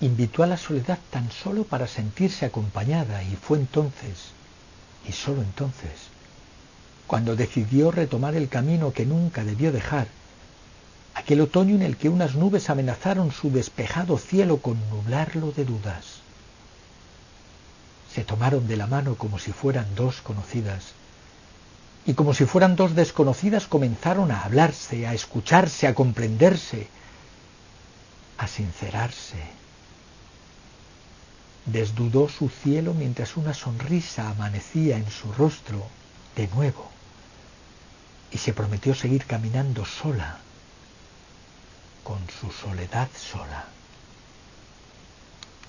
invitó a la soledad tan solo para sentirse acompañada, y fue entonces, y solo entonces, cuando decidió retomar el camino que nunca debió dejar, aquel otoño en el que unas nubes amenazaron su despejado cielo con nublarlo de dudas. Se tomaron de la mano como si fueran dos conocidas, y como si fueran dos desconocidas comenzaron a hablarse, a escucharse, a comprenderse, a sincerarse. Desnudó su cielo mientras una sonrisa amanecía en su rostro de nuevo, y se prometió seguir caminando sola, con su soledad sola.